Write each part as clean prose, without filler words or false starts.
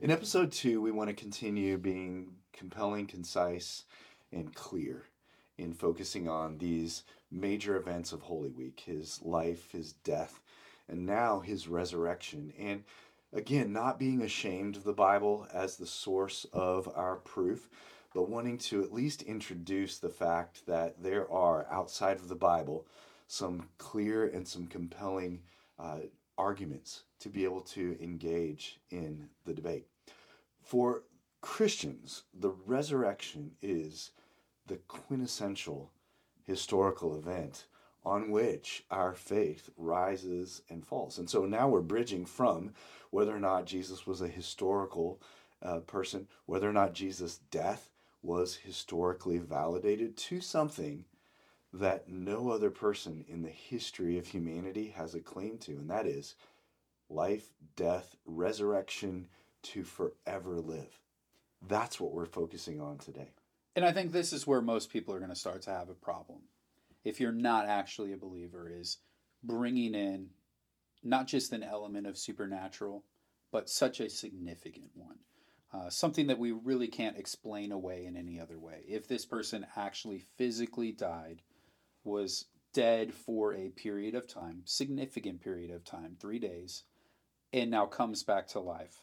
In episode 2, we want to continue being compelling, concise, and clear in focusing on these major events of Holy Week: his life, his death, and now his resurrection. And again, not being ashamed of the Bible as the source of our proof, but wanting to at least introduce the fact that there are, outside of the Bible, some clear and some compelling arguments to be able to engage in the debate. For Christians, the resurrection is the quintessential historical event on which our faith rises and falls. And so now we're bridging from whether or not Jesus was a historical person, whether or not Jesus' death was historically validated, to something that no other person in the history of humanity has a claim to, and that is life, death, resurrection to forever live. That's what we're focusing on today. And I think this is where most people are going to start to have a problem. If you're not actually a believer, is bringing in not just an element of supernatural, but such a significant one. Something that we really can't explain away in any other way. If this person actually physically died, was dead for a period of time, significant period of time, 3 days, and now comes back to life,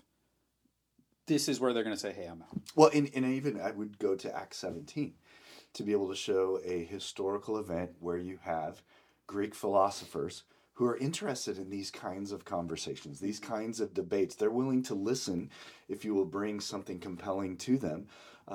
this is where they're going to say, hey, I'm out. Well, and even I would go to Acts 17 to be able to show a historical event where you have Greek philosophers who are interested in these kinds of conversations, these kinds of debates. They're willing to listen if you will bring something compelling to them.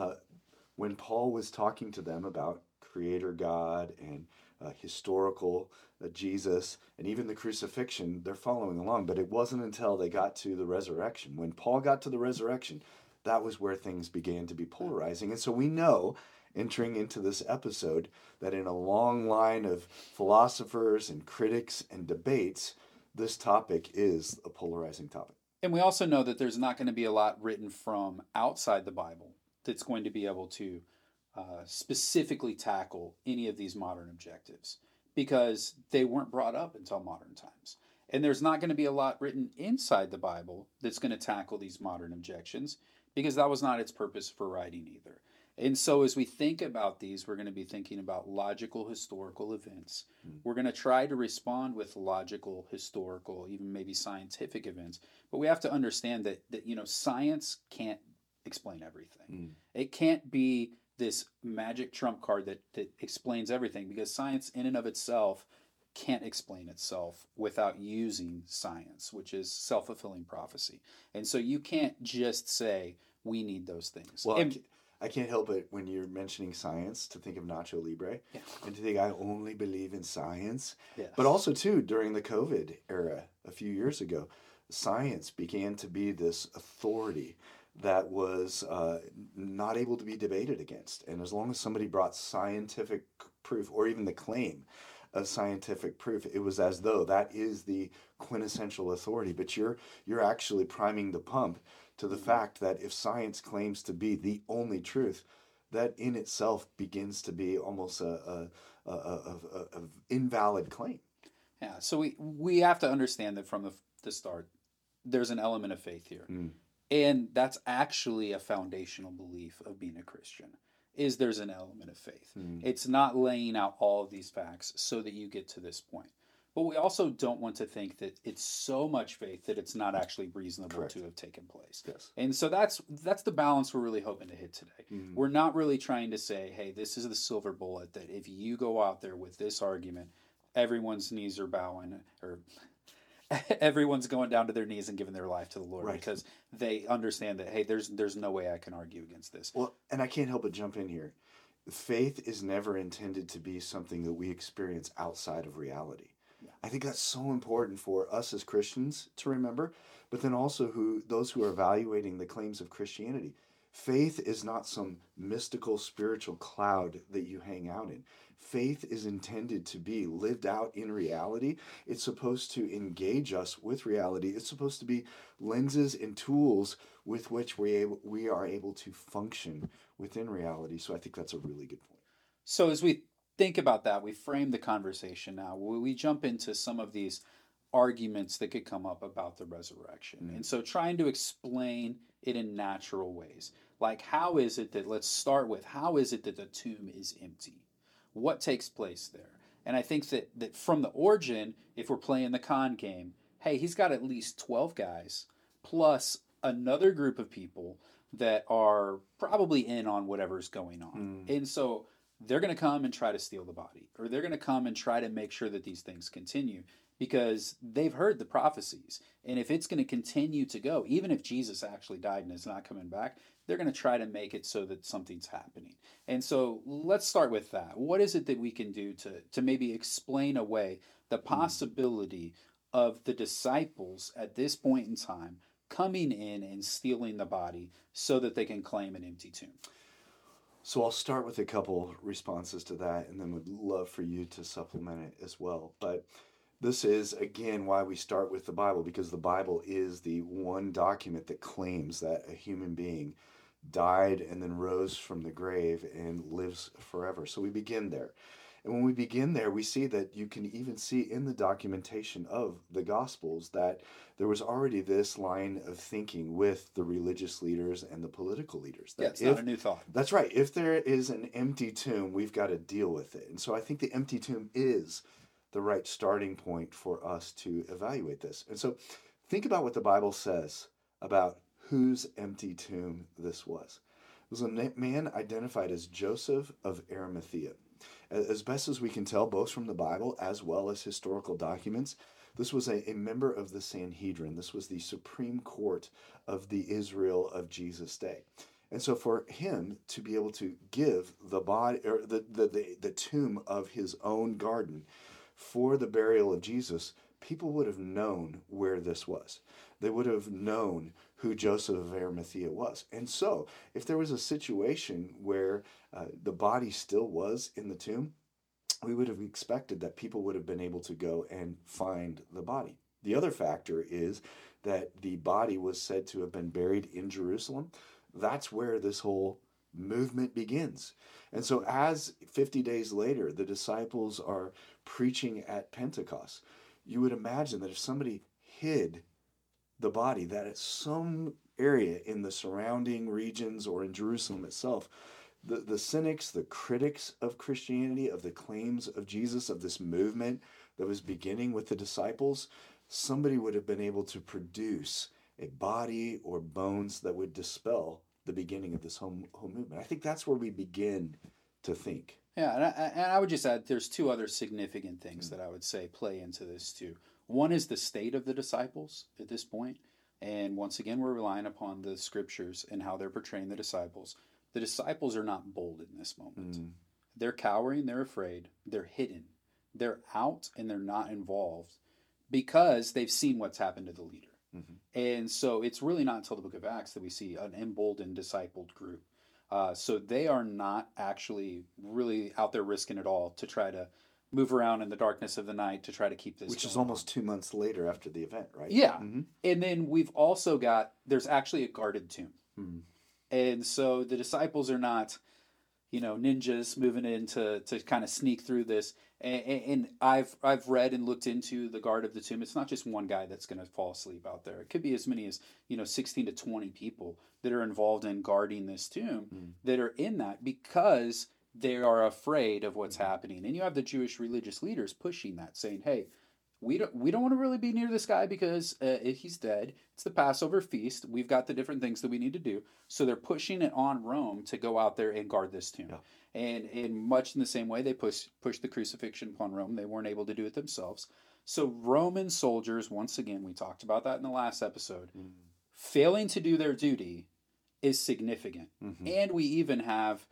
When Paul was talking to them about Creator God and historical Jesus and even the crucifixion, they're following along. But it wasn't until they got to the resurrection. When Paul got to the resurrection, that was where things began to be polarizing. And so we know, entering into this episode, that in a long line of philosophers and critics and debates, this topic is a polarizing topic. And we also know that there's not going to be a lot written from outside the Bible that's going to be able to specifically tackle any of these modern objectives, because they weren't brought up until modern times. And there's not going to be a lot written inside the Bible that's going to tackle these modern objections, because that was not its purpose for writing either. And so as we think about these, we're going to be thinking about logical historical events. We're going to try to respond with logical, historical, even maybe scientific events. But we have to understand that science can't explain everything. It can't be this magic trump card that explains everything, because science in and of itself can't explain itself without using science, which is self-fulfilling prophecy. And so you can't just say, we need those things. Well, I can't help it when you're mentioning science to think of Nacho Libre and to think I only believe in science. Yes. But also, too, during the COVID era a few years ago, science began to be this authority that was not able to be debated against. And as long as somebody brought scientific proof, or even the claim of scientific proof, it was as though that is the quintessential authority. But you're actually priming the pump to the fact that if science claims to be the only truth, that in itself begins to be almost a invalid claim. Yeah, so we have to understand that from the start, there's an element of faith here. And that's actually a foundational belief of being a Christian, is there's an element of faith. It's not laying out all of these facts so that you get to this point. But we also don't want to think that it's so much faith that it's not actually reasonable Correct. to have taken place. Yes. And so that's the balance we're really hoping to hit today. We're not really trying to say, hey, this is the silver bullet, that if you go out there with this argument, everyone's knees are bowing, or everyone's going down to their knees and giving their life to the Lord, Right. because they understand that, hey, there's no way I can argue against this. Well, and I can't help but jump in here. Faith is never intended to be something that we experience outside of reality. Yeah. I think that's so important for us as Christians to remember, but then also those who are evaluating the claims of Christianity. Faith is not some mystical spiritual cloud that you hang out in. Faith is intended to be lived out in reality. It's supposed to engage us with reality. It's supposed to be lenses and tools with which we are able to function within reality. So I think that's a really good point. So as we think about that, we frame the conversation now. We jump into some of these arguments that could come up about the resurrection. And so trying to explain it in natural ways. Like, how is it that, let's start with, how is it that the tomb is empty? What takes place there? And I think that from the origin, if we're playing the con game, hey, he's got at least 12 guys plus another group of people that are probably in on whatever's going on. And so they're going to come and try to steal the body, or they're going to come and try to make sure that these things continue because they've heard the prophecies. And if it's going to continue to go, even if Jesus actually died and is not coming back, they're going to try to make it so that something's happening. And so let's start with that. What is it that we can do to maybe explain away the possibility of the disciples at this point in time coming in and stealing the body so that they can claim an empty tomb? So I'll start with a couple responses to that, and then would love for you to supplement it as well. But this is, again, why we start with the Bible, because the Bible is the one document that claims that a human being died and then rose from the grave and lives forever. So we begin there. And when we begin there, we see that you can even see in the documentation of the Gospels that there was already this line of thinking with the religious leaders and the political leaders. That it's not a new thought. That's right. If there is an empty tomb, we've got to deal with it. And so I think the empty tomb is the right starting point for us to evaluate this. And so think about what the Bible says about whose empty tomb this was. It was a man identified as Joseph of Arimathea. As best as we can tell, both from the Bible as well as historical documents, this was a member of the Sanhedrin. This was the Supreme Court of the Israel of Jesus' day. And so for him to be able to give the body, or the tomb of his own garden for the burial of Jesus, people would have known where this was. They would have known who Joseph of Arimathea was. And so, if there was a situation where the body still was in the tomb, we would have expected that people would have been able to go and find the body. The other factor is that the body was said to have been buried in Jerusalem. That's where this whole movement begins. And so as 50 days later, the disciples are preaching at Pentecost, you would imagine that if somebody hid the body, that at some area in the surrounding regions or in Jerusalem itself, the cynics, the critics of Christianity, of the claims of Jesus, of this movement that was beginning with the disciples, somebody would have been able to produce a body or bones that would dispel the beginning of this whole movement. I think that's where we begin to think. Yeah, and I would just add there's two other significant things that I would say play into this too. One is the state of the disciples at this point. And once again, we're relying upon the scriptures and how they're portraying the disciples. The disciples are not bold in this moment. They're cowering, they're afraid, they're hidden. They're out and they're not involved because they've seen what's happened to the leader. And so it's really not until the book of Acts that we see an emboldened, discipled group. So they are not actually really out there risking it all to try to move around in the darkness of the night to try to keep this Which going is almost 2 months later after the event, right? Yeah. And then we've also got, there's actually a guarded tomb. And so the disciples are not, ninjas moving in to kind of sneak through this. And I've read and looked into the guard of the tomb. It's not just one guy that's going to fall asleep out there. It could be as many as 16 to 20 people that are involved in guarding this tomb that are in that because they are afraid of what's happening. And you have the Jewish religious leaders pushing that, saying, "Hey, we don't want to really be near this guy because he's dead. It's the Passover feast. We've got the different things that we need to do." So they're pushing it on Rome to go out there and guard this tomb. Yeah. And in much in the same way, they pushed the crucifixion upon Rome. They weren't able to do it themselves. So Roman soldiers, once again, we talked about that in the last episode, failing to do their duty is significant. And we even have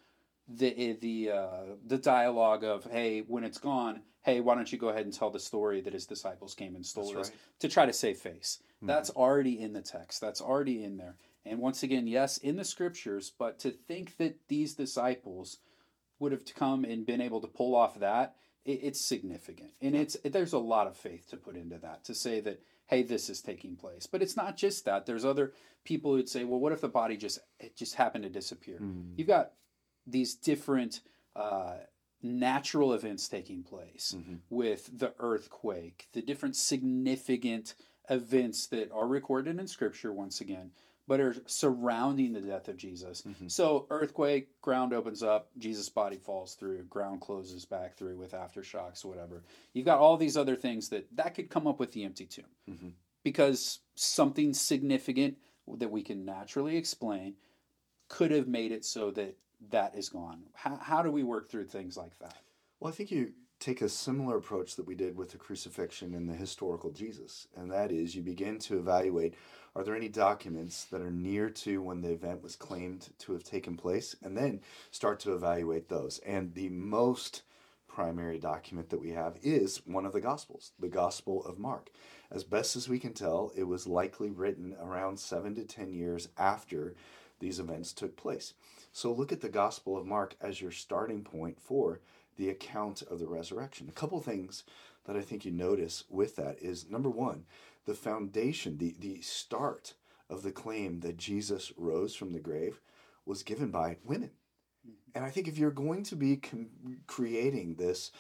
the dialogue of, hey, when it's gone, hey, why don't you go ahead and tell the story that his disciples came and stole this to try to save face. That's already in the text. That's already in there. And once again, yes, in the scriptures, but to think that these disciples would have come and been able to pull off that, it's significant. And there's a lot of faith to put into that, to say that, hey, this is taking place. But it's not just that. There's other people who'd say, well, what if the body just happened to disappear? You've got these different natural events taking place with the earthquake, the different significant events that are recorded in Scripture once again, but are surrounding the death of Jesus. Hmm. So, earthquake, ground opens up, Jesus' body falls through, ground closes back through with aftershocks, whatever. You've got all these other things that could come up with the empty tomb Hmm. because something significant that we can naturally explain could have made it so that that is gone. How do we work through things like that? Well, I think you take a similar approach that we did with the crucifixion and the historical Jesus, and that is you begin to evaluate, are there any documents that are near to when the event was claimed to have taken place, and then start to evaluate those. And the most primary document that we have is one of the Gospels, the Gospel of Mark. As best as we can tell, it was likely written around 7 to 10 years after these events took place. So look at the Gospel of Mark as your starting point for the account of the resurrection. A couple things that I think you notice with that is, number one, the foundation, the start of the claim that Jesus rose from the grave was given by women. And I think if you're going to be creating this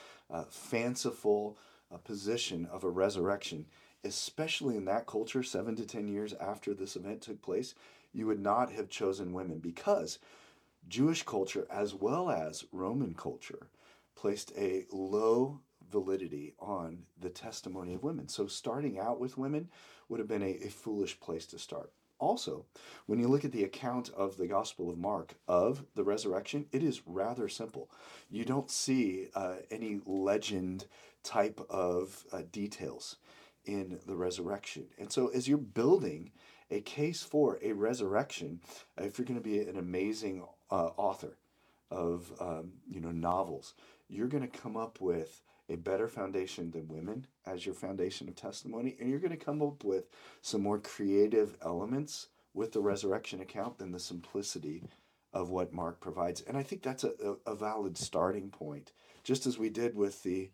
fanciful position of a resurrection, especially in that culture 7 to 10 years after this event took place, you would not have chosen women, because Jewish culture as well as Roman culture placed a low validity on the testimony of women. So starting out with women would have been a foolish place to start. Also, when you look at the account of the Gospel of Mark of the resurrection, it is rather simple. You don't see any legend type of details in the resurrection. And so as you're building a case for a resurrection, if you're going to be an amazing author of novels, you're going to come up with a better foundation than women as your foundation of testimony, and you're going to come up with some more creative elements with the resurrection account than the simplicity of what Mark provides. And I think that's a valid starting point, just as we did with the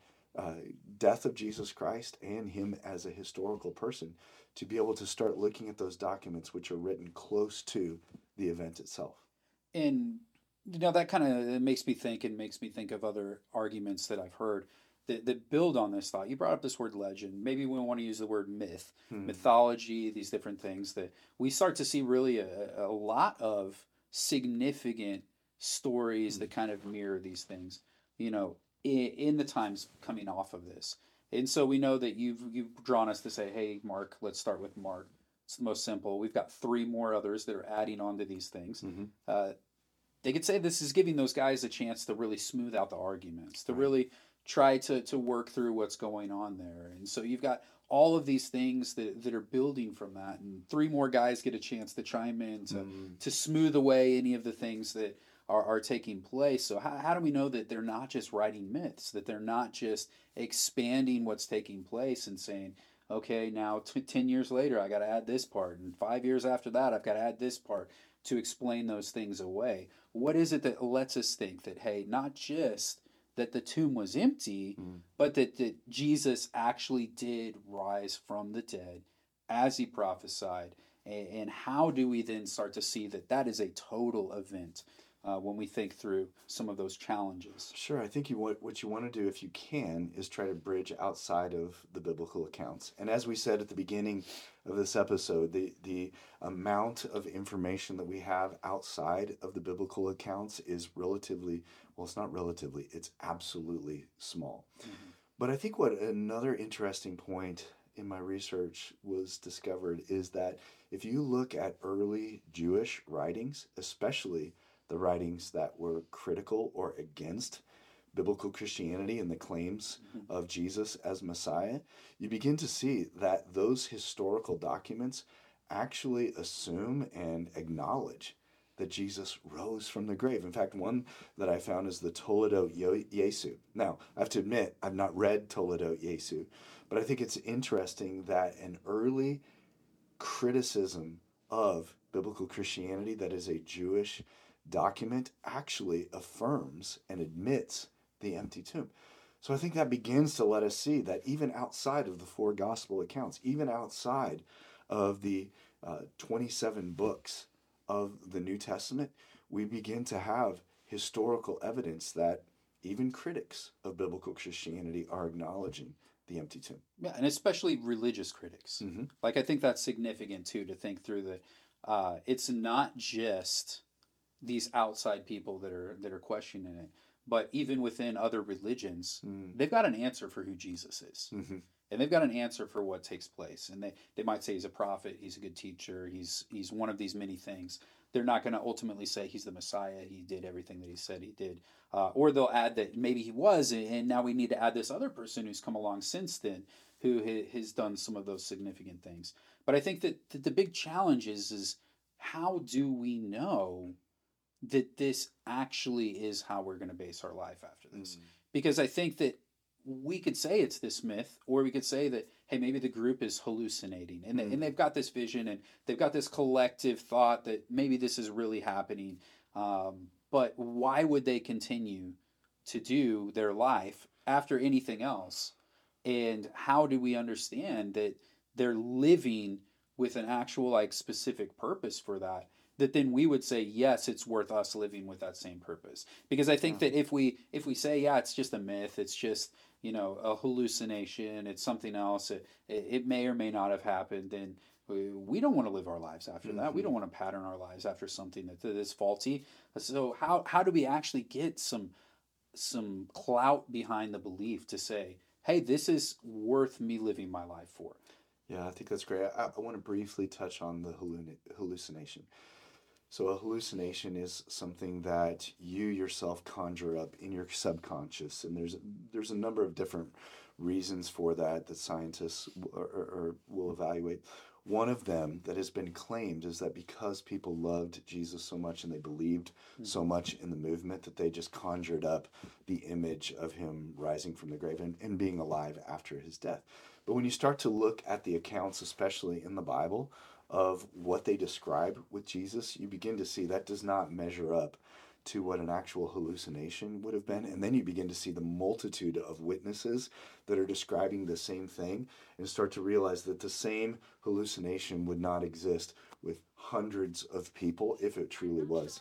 death of Jesus Christ and him as a historical person, to be able to start looking at those documents which are written close to the event itself. And that kind of makes me think, and makes me think of other arguments that I've heard that build on this thought. You brought up this word legend. Maybe we want to use the word myth, mythology, these different things that we start to see really a lot of significant stories that kind of mirror these things, in the times coming off of this. And so we know that you've drawn us to say, hey, Mark, let's start with Mark. It's the most simple. We've got 3 more others that are adding on to these things. They could say this is giving those guys a chance to really smooth out the arguments, to really try to work through what's going on there. And so you've got all of these things that are building from that, and 3 more guys get a chance to chime in to smooth away any of the things that are taking place. So how do we know that they're not just writing myths, that they're not just expanding what's taking place and saying, okay, now 10 years later, I got to add this part, and 5 years after that, I've got to add this part to explain those things away? What is it that lets us think that, hey, not just that the tomb was empty, but that Jesus actually did rise from the dead as he prophesied? And how do we then start to see that is a total event when we think through some of those challenges? Sure. I think what you want to do, if you can, is try to bridge outside of the biblical accounts. And as we said at the beginning of this episode, the amount of information that we have outside of the biblical accounts is it's not relatively, it's absolutely small. But I think what another interesting point in my research was discovered is that if you look at early Jewish writings, especially the writings that were critical or against biblical Christianity and the claims of Jesus as Messiah, you begin to see that those historical documents actually assume and acknowledge that Jesus rose from the grave. In fact, one that I found is the Toledot Jesu. Now, I have to admit, I've not read Toledot Jesu, but I think it's interesting that an early criticism of biblical Christianity that is a Jewish document actually affirms and admits the empty tomb. So I think that begins to let us see that even outside of the 4 gospel accounts, even outside of the 27 books of the New Testament, we begin to have historical evidence that even critics of biblical Christianity are acknowledging the empty tomb. Yeah, and especially religious critics. Like, I think that's significant too, to think through that. it's not just these outside people that are questioning it, but even within other religions, Mm. they've got an answer for who Jesus is. Mm-hmm. And they've got an answer for what takes place. And they might say he's a prophet, he's a good teacher, he's one of these many things. They're not going to ultimately say he's the Messiah, he did everything that he said he did. Or they'll add that maybe he was, and now we need to add this other person who's come along since then who has done some of those significant things. But I think that the big challenge is how do we know that this actually is how we're going to base our life after this? Because I think that we could say it's this myth, or we could say that, hey, maybe the group is hallucinating, and they've got this vision, and they've got this collective thought that maybe this is really happening. But why would they continue to do their life after anything else? And how do we understand that they're living with an actual, like, specific purpose for that? That then we would say, yes, it's worth us living with that same purpose. Because I think that if we say, yeah, it's just a myth, it's just, a hallucination, it's something else, it may or may not have happened, then we don't want to live our lives after that. We don't want to pattern our lives after something that is faulty. So how do we actually get some clout behind the belief to say, hey, this is worth me living my life for? Yeah, I think that's great. I want to briefly touch on the hallucination. So a hallucination is something that you yourself conjure up in your subconscious, and there's a number of different reasons for that scientists will evaluate. One of them that has been claimed is that because people loved Jesus so much and they believed so much in the movement that they just conjured up the image of him rising from the grave and being alive after his death. But when you start to look at the accounts, especially in the Bible, of what they describe with Jesus, you begin to see that does not measure up to what an actual hallucination would have been. And then you begin to see the multitude of witnesses that are describing the same thing and start to realize that the same hallucination would not exist with hundreds of people if it truly was.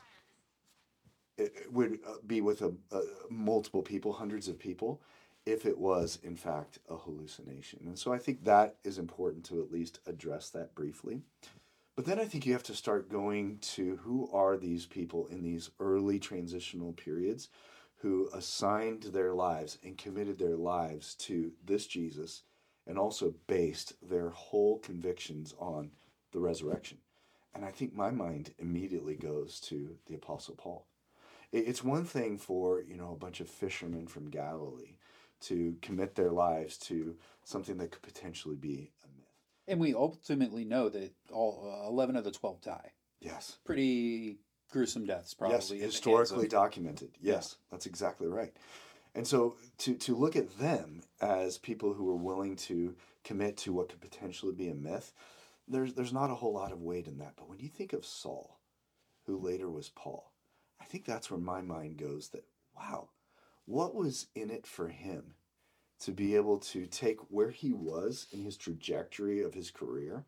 It would be with multiple people, hundreds of people, if it was in fact a hallucination. And so I think that is important to at least address that briefly. But then I think you have to start going to who are these people in these early transitional periods who assigned their lives and committed their lives to this Jesus and also based their whole convictions on the resurrection. And I think my mind immediately goes to the Apostle Paul. It's one thing for, a bunch of fishermen from Galilee to commit their lives to something that could potentially be a myth. And we ultimately know that all 11 of the 12 die. Yes. Pretty gruesome deaths, probably. Yes, historically documented. Yes, that's exactly right. And so to look at them as people who are willing to commit to what could potentially be a myth, there's not a whole lot of weight in that. But when you think of Saul, who later was Paul, I think that's where my mind goes that, wow, what was in it for him to be able to take where he was in his trajectory of his career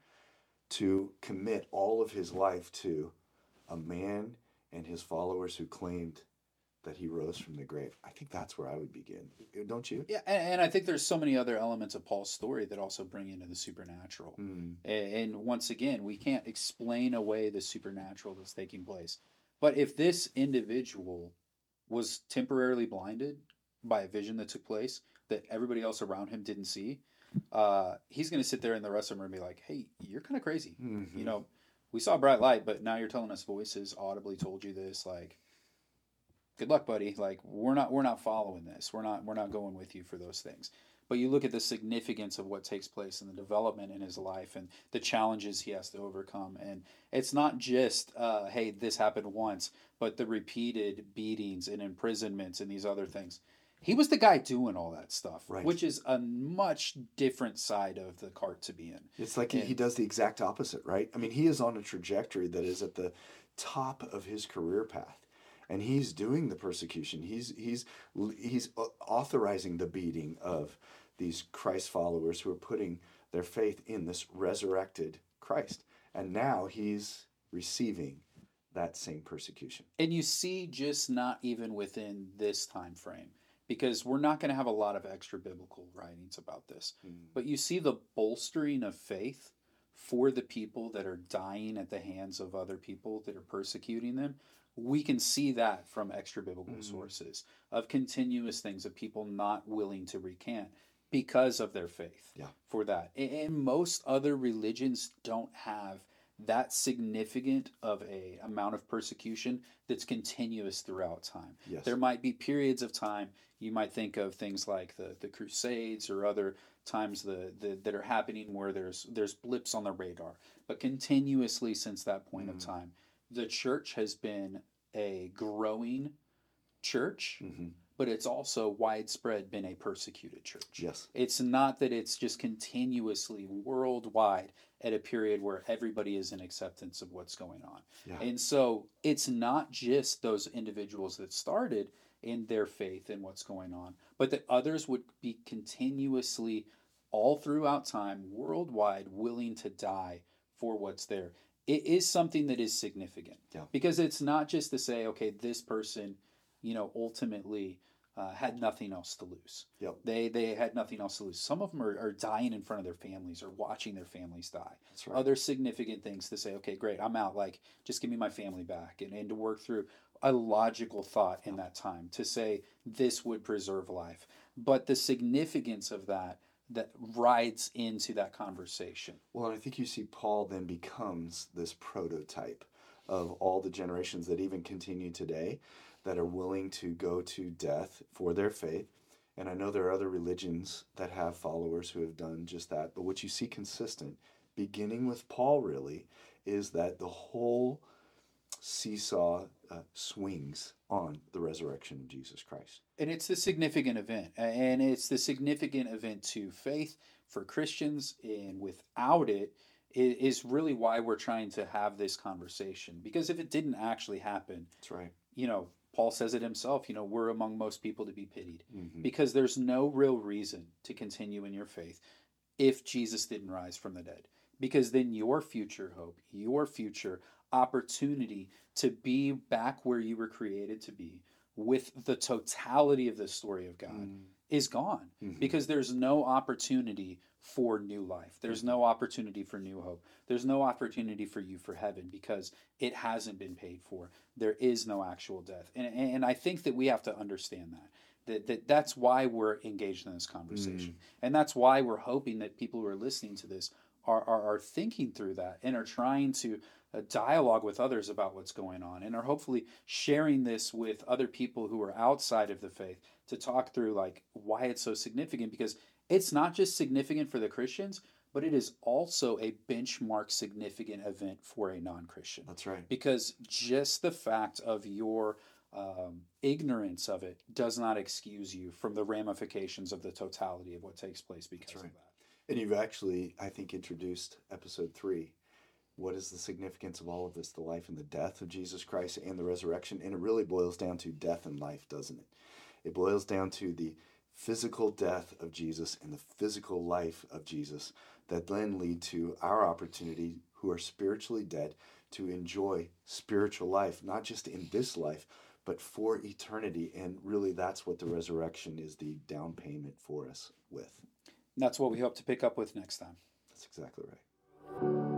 to commit all of his life to a man and his followers who claimed that he rose from the grave? I think that's where I would begin. Don't you? Yeah, and I think there's so many other elements of Paul's story that also bring into the supernatural. And once again, we can't explain away the supernatural that's taking place. But if this individual was temporarily blinded by a vision that took place that everybody else around him didn't see, he's going to sit there in the rest of them and be like, hey, you're kind of crazy. Mm-hmm. We saw a bright light, but now you're telling us voices audibly told you this. Like, good luck, buddy. Like, we're not following this. We're not going with you for those things. But you look at the significance of what takes place in the development in his life and the challenges he has to overcome. And it's not just, hey, this happened once, but the repeated beatings and imprisonments and these other things. He was the guy doing all that stuff, right, which is a much different side of the cart to be in. It's like he does the exact opposite, right? I mean, he is on a trajectory that is at the top of his career path. And he's doing the persecution. He's authorizing the beating of these Christ followers who are putting their faith in this resurrected Christ. And now he's receiving that same persecution. And you see, just not even within this time frame, because we're not going to have a lot of extra biblical writings about this. But you see the bolstering of faith for the people that are dying at the hands of other people that are persecuting them, we can see that from extra biblical sources of continuous things of people not willing to recant because of their faith Yeah. for that. And most other religions don't have that significant of a amount of persecution that's continuous throughout time. Yes. There might be periods of time, you might think of things like the Crusades or other times that are happening where there's blips on the radar, but continuously since that point of time, the church has been a growing church, but it's also widespread been a persecuted church. Yes. It's not that it's just continuously worldwide at a period where everybody is in acceptance of what's going on. Yeah. And so it's not just those individuals that started in their faith and what's going on, but that others would be continuously all throughout time worldwide willing to die for what's there. It is something that is significant. Yeah. Because it's not just to say, okay, this person, ultimately had nothing else to lose. Yep. They had nothing else to lose. Some of them are dying in front of their families or watching their families die. That's right. Other significant things to say, okay, great, I'm out. Like, just give me my family back. And to work through a logical thought in that time to say this would preserve life. But the significance of that rides into that conversation. Well, and I think you see Paul then becomes this prototype of all the generations that even continue today that are willing to go to death for their faith. And I know there are other religions that have followers who have done just that. But what you see consistent, beginning with Paul really, is that the whole seesaw swings on the resurrection of Jesus Christ. And it's the significant event. And it's the significant event to faith for Christians. And without it is really why we're trying to have this conversation. Because if it didn't actually happen, That's right. Paul says it himself, we're among most people to be pitied. Mm-hmm. Because there's no real reason to continue in your faith if Jesus didn't rise from the dead. Because then your future hope, your future opportunity to be back where you were created to be with the totality of the story of God is gone. Mm-hmm. Because there's no opportunity for new life. There's no opportunity for new hope. There's no opportunity for you for heaven because it hasn't been paid for. There is no actual death. And I think that we have to understand that's why we're engaged in this conversation. And that's why we're hoping that people who are listening to this are thinking through that and are trying to dialogue with others about what's going on and are hopefully sharing this with other people who are outside of the faith to talk through like why it's so significant, because it's not just significant for the Christians, but it is also a benchmark significant event for a non-Christian. That's right. Because just the fact of your ignorance of it does not excuse you from the ramifications of the totality of what takes place because That's right. of that. And you've actually, I think, introduced episode 3. What is the significance of all of this? The life and the death of Jesus Christ and the resurrection. And it really boils down to death and life, doesn't it? It boils down to the physical death of Jesus and the physical life of Jesus that then lead to our opportunity, who are spiritually dead, to enjoy spiritual life, not just in this life, but for eternity. And really, that's what the resurrection is the down payment for us with. And that's what we hope to pick up with next time. That's exactly right.